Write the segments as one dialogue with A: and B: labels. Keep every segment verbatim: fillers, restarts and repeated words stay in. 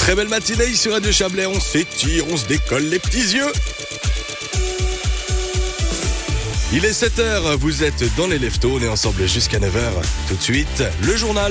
A: Très belle matinée sur Radio Chablais, on s'étire, on se décolle les petits yeux. Il est sept heures, vous êtes dans les leftos, on est ensemble jusqu'à neuf heures. Tout de suite, le journal.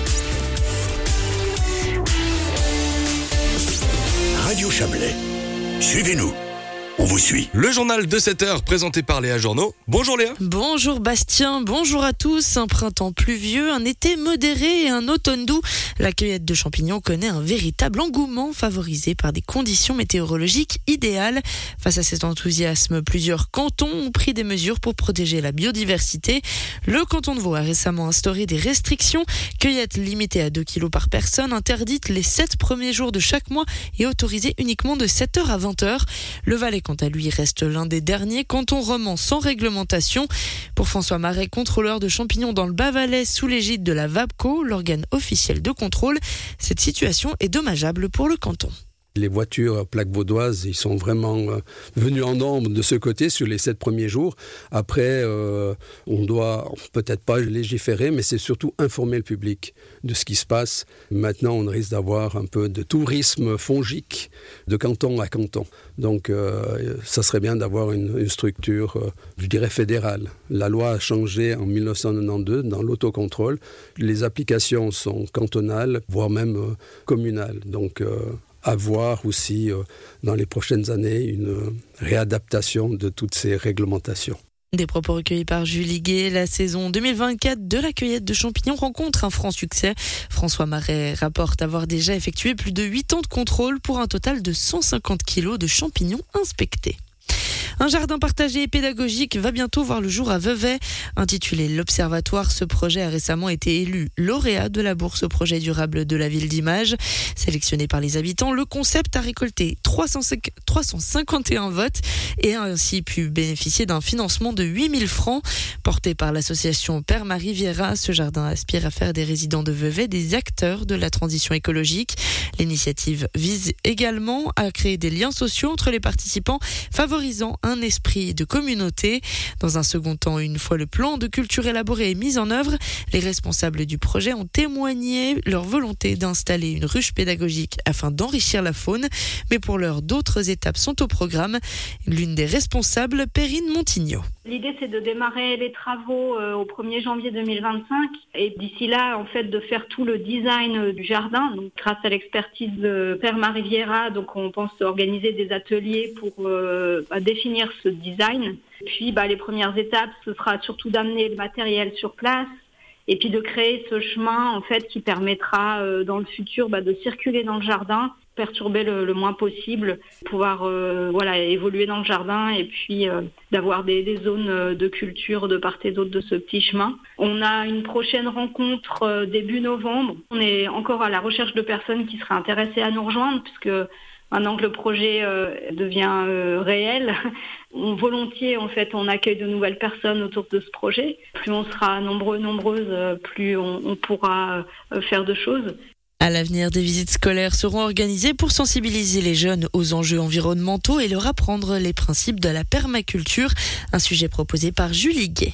B: Radio Chablais, suivez-nous. On vous suit.
A: Le journal de sept heures présenté par Léa Journeau. Bonjour Léa.
C: Bonjour Bastien, bonjour à tous. Un printemps pluvieux, un été modéré et un automne doux. La cueillette de champignons connaît un véritable engouement favorisé par des conditions météorologiques idéales. Face à cet enthousiasme, plusieurs cantons ont pris des mesures pour protéger la biodiversité. Le canton de Vaud a récemment instauré des restrictions. Cueillette limitée à deux kilos par personne, interdite les sept premiers jours de chaque mois et autorisée uniquement de sept heures à vingt heures. Le Valais, quant à lui, reste l'un des derniers cantons romans sans réglementation. Pour François Marais, contrôleur de champignons dans le Bas-Valais sous l'égide de la VAPCO, l'organe officiel de contrôle, cette situation est dommageable pour le canton.
D: Les voitures plaques vaudoises, ils sont vraiment euh, venus en nombre de ce côté sur les sept premiers jours. Après, euh, on doit peut-être pas légiférer, mais c'est surtout informer le public de ce qui se passe. Maintenant, on risque d'avoir un peu de tourisme fongique de canton à canton. Donc, euh, ça serait bien d'avoir une, une structure, euh, je dirais, fédérale. La loi a changé en dix-neuf cent quatre-vingt-douze dans l'autocontrôle. Les applications sont cantonales, voire même euh, communales. Donc, euh, à voir aussi euh, dans les prochaines années une euh, réadaptation de toutes ces réglementations.
C: Des propos recueillis par Julie Gué. La saison deux mille vingt-quatre de la cueillette de champignons rencontre un franc succès. François Marais rapporte avoir déjà effectué plus de huit ans de contrôle pour un total de cent cinquante kilos de champignons inspectés. Un jardin partagé et pédagogique va bientôt voir le jour à Vevey. Intitulé L'Observatoire, ce projet a récemment été élu lauréat de la bourse au projet durable de la ville d'Image. Sélectionné par les habitants, le concept a récolté trois cent cinquante et un votes et a ainsi pu bénéficier d'un financement de huit mille francs. Porté par l'association Père Marie Vieira, ce jardin aspire à faire des résidents de Vevey des acteurs de la transition écologique. L'initiative vise également à créer des liens sociaux entre les participants, favorisant un esprit de communauté. Dans un second temps, une fois le plan de culture élaboré et mis en œuvre, les responsables du projet ont témoigné leur volonté d'installer une ruche pédagogique afin d'enrichir la faune. Mais pour l'heure, d'autres étapes sont au programme. L'une des responsables, Perrine Montigno.
E: L'idée, c'est de démarrer les travaux euh, au premier janvier deux mille vingt-cinq et d'ici là, en fait, de faire tout le design du jardin. Donc, grâce à l'expertise de Père Marie Vieira, donc on pense organiser des ateliers pour euh, bah, définir ce design. Puis, bah, les premières étapes, ce sera surtout d'amener le matériel sur place et puis de créer ce chemin, en fait, qui permettra euh, dans le futur bah, de circuler dans le jardin, perturber le, le moins possible, pouvoir euh, voilà, évoluer dans le jardin et puis euh, d'avoir des, des zones de culture de part et d'autre de ce petit chemin. On a une prochaine rencontre euh, début novembre. On est encore à la recherche de personnes qui seraient intéressées à nous rejoindre puisque maintenant que le projet euh, devient euh, réel, on, volontiers en fait on accueille de nouvelles personnes autour de ce projet. Plus on sera nombreux, nombreuses, plus on, on pourra euh, faire de choses.
C: À l'avenir, des visites scolaires seront organisées pour sensibiliser les jeunes aux enjeux environnementaux et leur apprendre les principes de la permaculture, un sujet proposé par Julie Gué.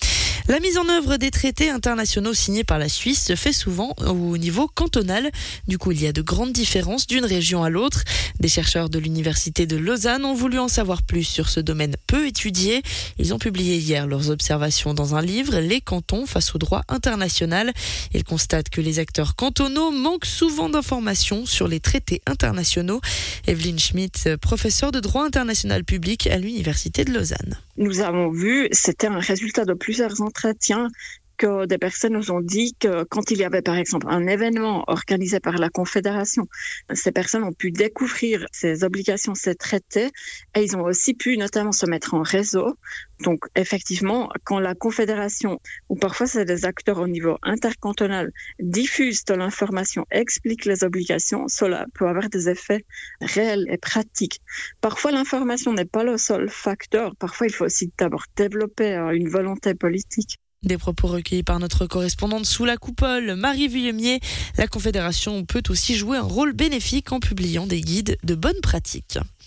C: La mise en œuvre des traités internationaux signés par la Suisse se fait souvent au niveau cantonal. Du coup, il y a de grandes différences d'une région à l'autre. Des chercheurs de l'université de Lausanne ont voulu en savoir plus sur ce domaine peu étudié. Ils ont publié hier leurs observations dans un livre, Les cantons face au droit international. Ils constatent que les acteurs cantonaux manquent souvent d'informations sur les traités internationaux. Evelyne Schmidt, professeure de droit international public à l'université de Lausanne.
F: Nous avons vu, c'était un résultat de plusieurs entretiens, que des personnes nous ont dit que quand il y avait par exemple un événement organisé par la Confédération, ces personnes ont pu découvrir ces obligations, ces traités, et ils ont aussi pu notamment se mettre en réseau. Donc effectivement, quand la Confédération, ou parfois c'est des acteurs au niveau intercantonal, diffusent de l'information, expliquent les obligations, cela peut avoir des effets réels et pratiques. Parfois l'information n'est pas le seul facteur, parfois il faut aussi d'abord développer une volonté politique.
C: Des propos recueillis par notre correspondante sous la coupole, Marie Vuillemier. La Confédération peut aussi jouer un rôle bénéfique en publiant des guides de bonnes pratiques.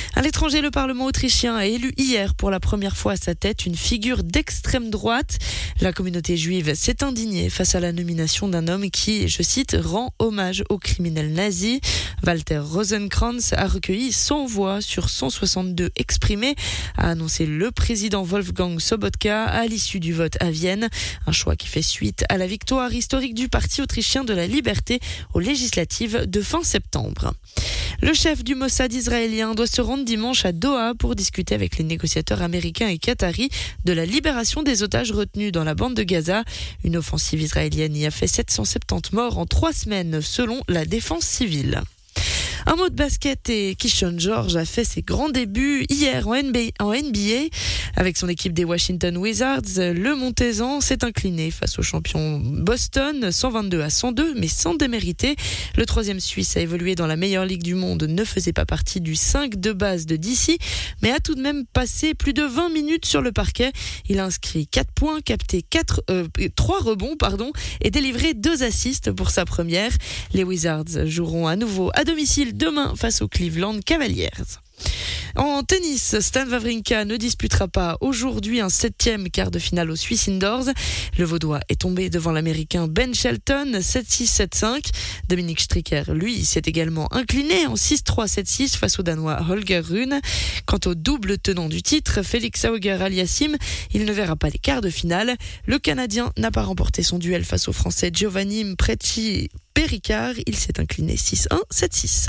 C: À l'étranger, le Parlement autrichien a élu hier pour la première fois à sa tête une figure d'extrême droite. La communauté juive s'est indignée face à la nomination d'un homme qui, je cite, rend hommage aux criminels nazis. Walter Rosenkranz a recueilli cent voix sur cent soixante-deux exprimées, a annoncé le président Wolfgang Sobotka à l'issue du vote à Vienne. Un choix qui fait suite à la victoire historique du Parti autrichien de la liberté aux législatives de fin septembre. Le chef du Mossad israélien doit se rendre dimanche à Doha pour discuter avec les négociateurs américains et qataris de la libération des otages retenus dans la bande de Gaza. Une offensive israélienne y a fait sept cent soixante-dix morts en trois semaines selon la défense civile. Un mot de basket et Keyshawn George a fait ses grands débuts hier en N B A. En N B A. Avec son équipe des Washington Wizards, le Montaisan s'est incliné face au champion Boston, cent vingt-deux à cent deux, mais sans démériter. Le troisième Suisse a évolué dans la meilleure ligue du monde, ne faisait pas partie du cinq de base de D C, mais a tout de même passé plus de vingt minutes sur le parquet. Il a inscrit quatre points, capté quatre, euh, trois rebonds pardon, et délivré deux assists pour sa première. Les Wizards joueront à nouveau à domicile demain face aux Cleveland Cavaliers. En tennis, Stan Wawrinka ne disputera pas aujourd'hui un septième quart de finale au Swiss Indoors. Le Vaudois est tombé devant l'Américain Ben Shelton sept six sept cinq. Dominique Stricker, lui, s'est également incliné en six trois sept six face au Danois Holger Rune. Quant au double tenant du titre, Félix Auger-Aliassime, il ne verra pas les quarts de finale. Le Canadien n'a pas remporté son duel face au Français Giovanni Mpreci Péricard. Il s'est incliné six un sept six.